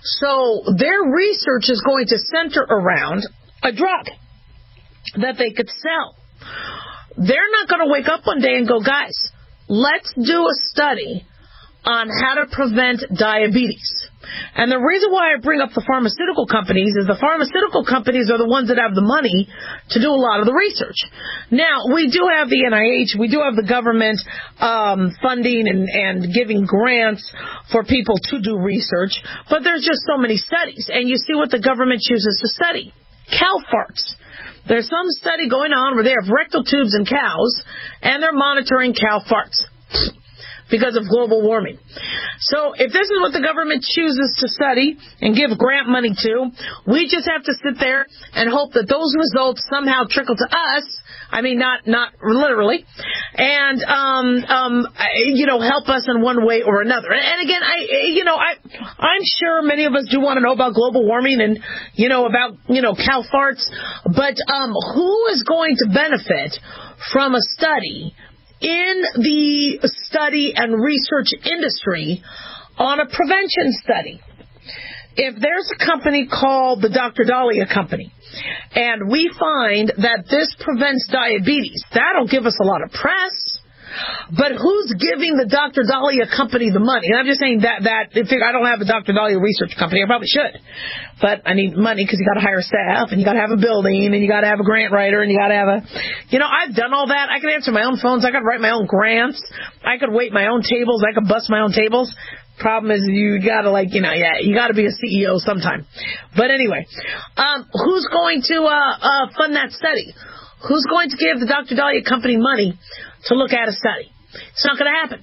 So their research is going to center around a drug that they could sell. They're not going to wake up one day and go, guys, let's do a study on how to prevent diabetes. And the reason why I bring up the pharmaceutical companies is the pharmaceutical companies are the ones that have the money to do a lot of the research. Now, we do have the N I H, we do have the government um, funding and, and giving grants for people to do research, but there's just so many studies. And you see what the government chooses to study. Cow farts. There's some study going on where they have rectal tubes in cows, and they're monitoring cow farts because of global warming. So if this is what the government chooses to study and give grant money to, we just have to sit there and hope that those results somehow trickle to us. I mean, not not literally, and um, um, you know, help us in one way or another. And again, I, you know, I, I'm sure many of us do want to know about global warming and, you know, about, you know, cow farts. But um, who is going to benefit from a study in the study and research industry on a prevention study? if there's a company called the Doctor Dahlia Company, and we find that this prevents diabetes, that'll give us a lot of press. But who's giving the Doctor Dahlia Company the money? And I'm just saying that, that if I don't have a Doctor Dahlia research company, I probably should. But I need money because you got to hire staff, and you got to have a building, and you got to have a grant writer, and you got to have a, you know, I've done all that. I can answer my own phones. I could write my own grants. I could wait my own tables. I could bust my own tables. Problem is, you got to, like, you know, yeah, you got to be a C E O sometime. But anyway, um, who's going to uh, uh, fund that study? Who's going to give the Doctor Dahlia Company money to look at a study? It's not going to happen.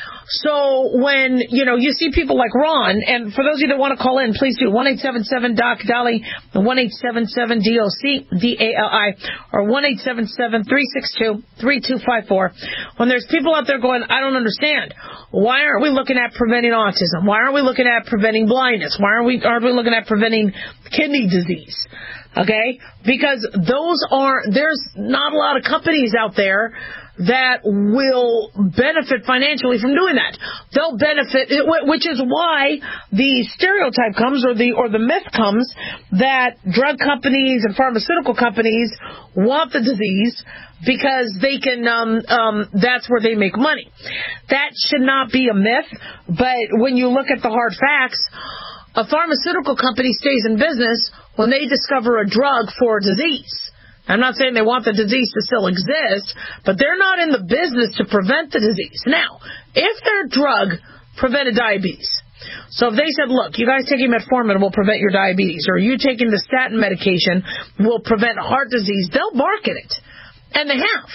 So when, you know, you see people like Ron, and for those of you that want to call in, please do one eight seven seven D O C D A L I, one eight seven seven D O C D A L I, or one eight seven seven, three six two, three two five four. When there's people out there going, I don't understand. Why aren't we looking at preventing autism? Why aren't we looking at preventing blindness? Why aren't we, aren't we looking at preventing kidney disease? Okay? Because those are, there's not a lot of companies out there that will benefit financially from doing that. They'll benefit, which is why the stereotype comes, or the or the myth comes, that drug companies and pharmaceutical companies want the disease because they can, um, um, that's where they make money. That should not be a myth, but when you look at the hard facts, a pharmaceutical company stays in business when they discover a drug for a disease. I'm not saying they want the disease to still exist, but they're not in the business to prevent the disease. Now, if their drug prevented diabetes, so if they said, look, you guys taking metformin will prevent your diabetes, or you taking the statin medication will prevent heart disease, they'll market it. And they have.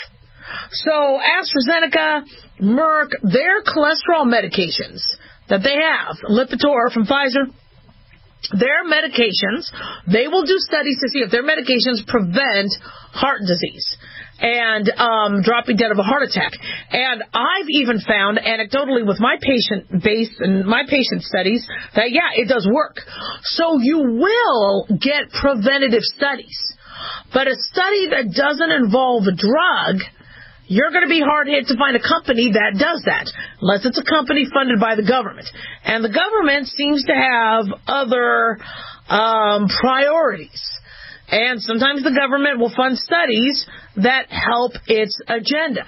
So AstraZeneca, Merck, their cholesterol medications that they have, Lipitor from Pfizer, their medications, they will do studies to see if their medications prevent heart disease and um, dropping dead of a heart attack. And I've even found anecdotally with my patient base and my patient studies that, yeah, it does work. So you will get preventative studies. But a study that doesn't involve a drug, you're going to be hard hit to find a company that does that, unless it's a company funded by the government. And the government seems to have other um, priorities. And sometimes the government will fund studies that help its agenda.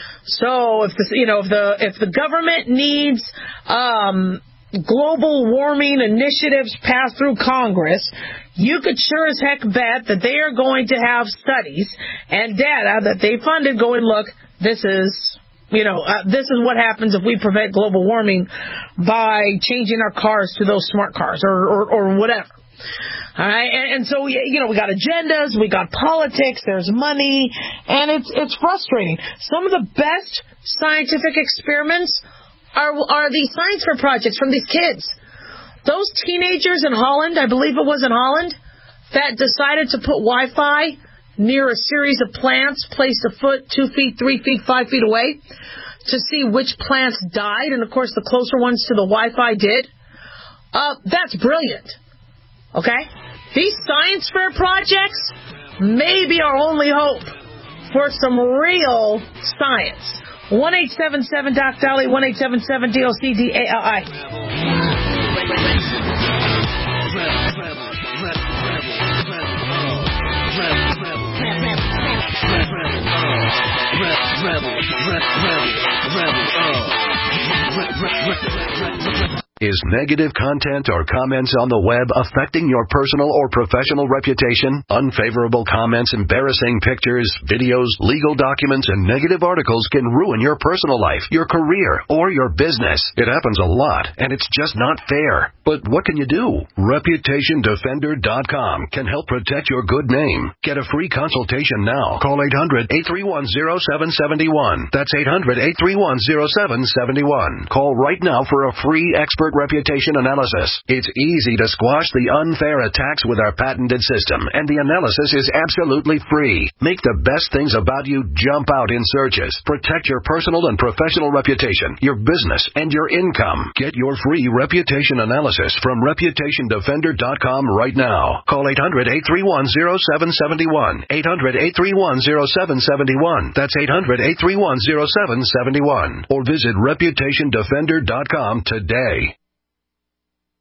So if the, you know, if the if the government needs um, global warming initiatives passed through Congress, you could sure as heck bet that they are going to have studies and data that they funded going, look, this is, you know, uh, this is what happens if we prevent global warming by changing our cars to those smart cars or, or, or whatever. All right, and, and so, you know, we got agendas, we got politics, there's money, and it's it's frustrating. Some of the best scientific experiments are are these science fair projects from these kids. Those teenagers in Holland, I believe it was in Holland, that decided to put Wi-Fi near a series of plants placed a foot, two feet, three feet, five feet away to see which plants died, and of course the closer ones to the Wi-Fi did. Uh, that's brilliant. Okay? These science fair projects may be our only hope for some real science. one eight seven seven D O C D A L I, one eight seven seven D O C D A L I. Is negative content or comments on the web affecting your personal or professional reputation? Unfavorable comments, embarrassing pictures, videos, legal documents, and negative articles can ruin your personal life, your career, or your business. It happens a lot, and it's just not fair. But what can you do? Reputation Defender dot com can help protect your good name. Get a free consultation now. Call eight hundred, eight three one, zero seven seven one. That's eight hundred, eight three one, zero seven seven one. Call right now for a free expert reputation analysis. It's easy to squash the unfair attacks with our patented system, and the analysis is absolutely free. Make the best things about you jump out in searches. Protect your personal and professional reputation, your business, and your income. Get your free reputation analysis from Reputation Defender dot com right now. Call eight hundred, eight three one, zero seven seven one. eight hundred, eight three one, zero seven seven one. That's eight hundred, eight three one, zero seven seven one. Or visit Reputation Defender dot com today.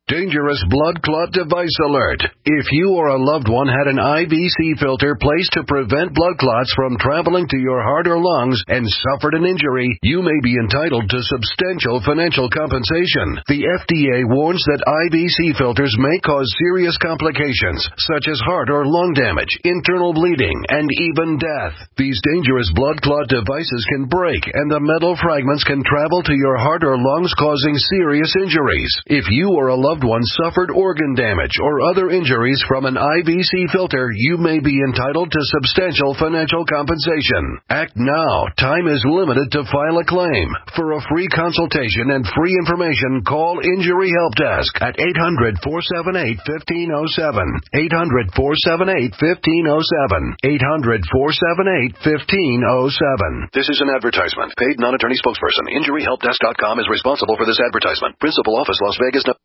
Dangerous blood clot device alert. If you or a loved one had an I V C filter placed to prevent blood clots from traveling to your heart or lungs and suffered an injury, you may be entitled to substantial financial compensation. The F D A warns that I V C filters may cause serious complications, such as heart or lung damage, internal bleeding, and even death. These dangerous blood clot devices can break, and the metal fragments can travel to your heart or lungs, causing serious injuries. If you or a loved one suffered organ damage or other injuries from an I V C filter, you may be entitled to substantial financial compensation. Act now. Time is limited to file a claim. For a free consultation and free information, call Injury Help Desk at eight hundred, four seven eight, one five zero seven. eight hundred, four seven eight, one five zero seven. eight hundred, four seven eight, one five zero seven. This is an advertisement. Paid non-attorney spokesperson. Injury Help Desk dot com is responsible for this advertisement. Principal office, Las Vegas.